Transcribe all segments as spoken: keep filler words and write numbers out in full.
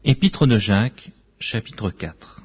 Épître de Jacques, chapitre quatre.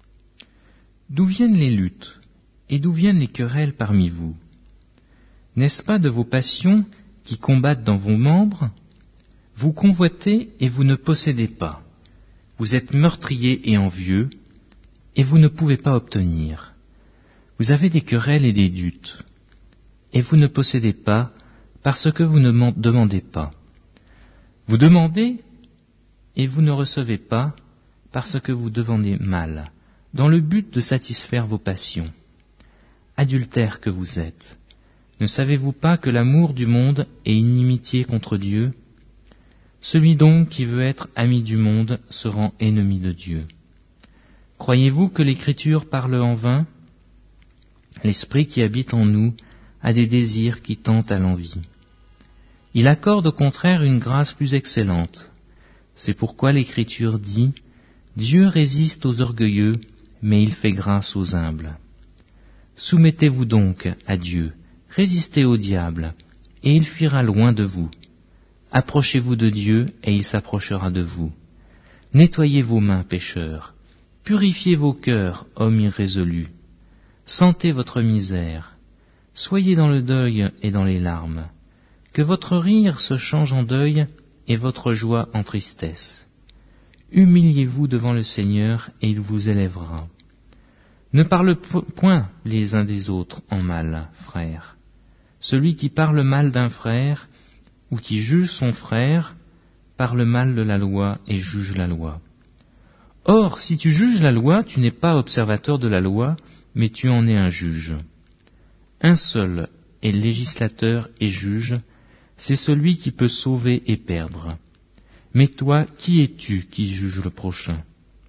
D'où viennent les luttes, et d'où viennent les querelles parmi vous? N'est-ce pas de vos passions qui combattent dans vos membres? Vous convoitez et vous ne possédez pas. Vous êtes meurtriers et envieux, et vous ne pouvez pas obtenir. Vous avez des querelles et des luttes, et vous ne possédez pas parce que vous ne m'en demandez pas. Vous demandez et vous ne recevez pas parce que vous demandez mal, dans le but de satisfaire vos passions. Adultères que vous êtes, ne savez-vous pas que l'amour du monde est inimitié contre Dieu? Celui donc qui veut être ami du monde se rend ennemi de Dieu. Croyez-vous que l'Écriture parle en vain? L'Esprit qui habite en nous a des désirs qui tentent à l'envie. Il accorde au contraire une grâce plus excellente. C'est pourquoi l'Écriture dit « Dieu résiste aux orgueilleux, mais il fait grâce aux humbles. » Soumettez-vous donc à Dieu, résistez au diable, et il fuira loin de vous. Approchez-vous de Dieu, et il s'approchera de vous. Nettoyez vos mains, pécheurs. Purifiez vos cœurs, hommes irrésolus. Sentez votre misère. Soyez dans le deuil et dans les larmes. Que votre rire se change en deuil et votre joie en tristesse. Humiliez-vous devant le Seigneur et il vous élèvera. Ne parlez point les uns des autres en mal, frères. Celui qui parle mal d'un frère ou qui juge son frère parle mal de la loi et juge la loi. Or, si tu juges la loi, tu n'es pas observateur de la loi, mais tu en es un juge. Un seul est législateur et juge, c'est celui qui peut sauver et perdre. Mais toi, qui es-tu qui juge le prochain?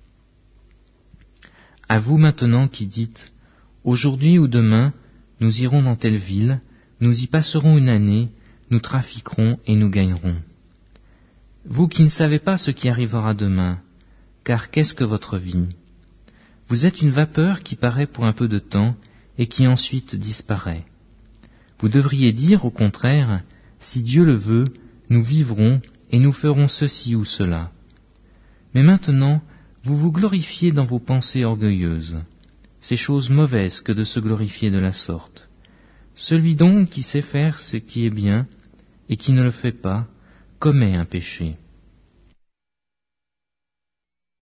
À vous maintenant qui dites, aujourd'hui ou demain, nous irons dans telle ville, nous y passerons une année, nous trafiquerons et nous gagnerons. Vous qui ne savez pas ce qui arrivera demain, car qu'est-ce que votre vie? Vous êtes une vapeur qui paraît pour un peu de temps et qui ensuite disparaît. Vous devriez dire, au contraire, si Dieu le veut, nous vivrons et nous ferons ceci ou cela. Mais maintenant, vous vous glorifiez dans vos pensées orgueilleuses. C'est chose mauvaise que de se glorifier de la sorte. Celui donc qui sait faire ce qui est bien et qui ne le fait pas, commet un péché.